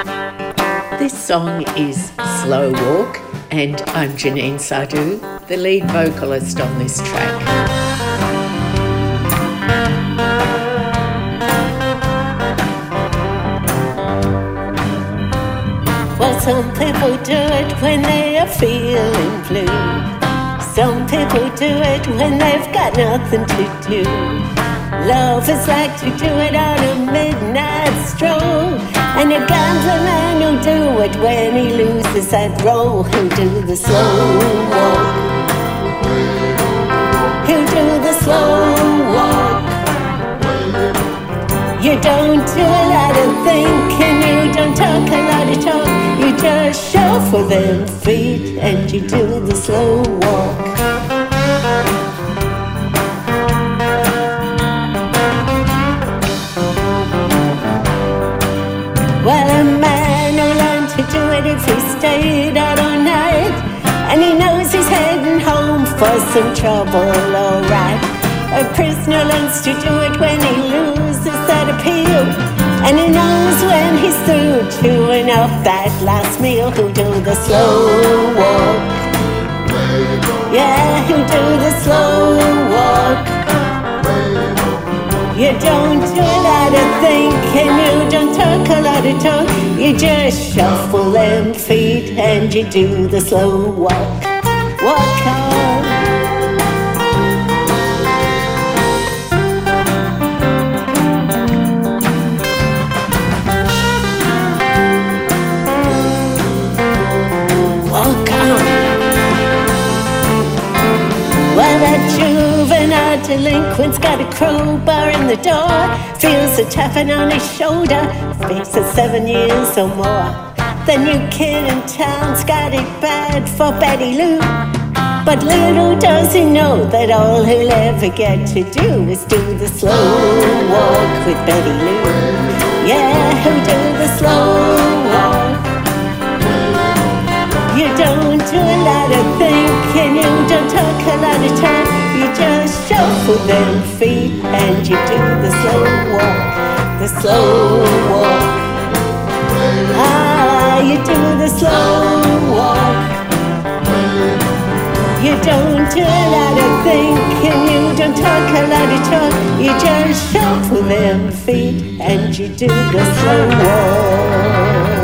This song is Slow Walk, and I'm Janine Sardou, the lead vocalist on this track. Well, some people do it when they are feeling blue. Some people do it when they've got nothing to do. Lovers like to do it on a midnight stroll, and a gambler man who'll do it when he loses that roll. He'll do the slow walk. He'll do the slow walk. You don't do a lot of thinking, you don't talk a lot of talk. You just shuffle them feet and you do the slow walk. Well, a man will learn to do it if he stayed out all night, and he knows he's heading home for some trouble, alright. A prisoner learns to do it when he loses that appeal, and he knows when he's through chewing up that last meal. He'll do the slow walk. Yeah, he'll do the slow walk. You don't do a lot of thinking, you don't talk a lot of talk. You just shuffle them feet and you do the slow walk. Walk on. Walk on. Well, that juvenile delinquent's got a crowbar in the door, feels a tapping on his shoulder, faces 7 years or more. The new kid in town's got it bad for Betty Lou, but little does he know that all he'll ever get to do is do the slow walk with Betty Lou. Yeah, he'll do the slow walk. You don't do a lot of thinking, you don't talk a lot of talk. You just shuffle them feet and you do the slow walk. The slow walk. Ah, you do the slow walk. You don't do a lot of thinking, you don't talk a lot of talk. You just shuffle them feet and you do the slow walk.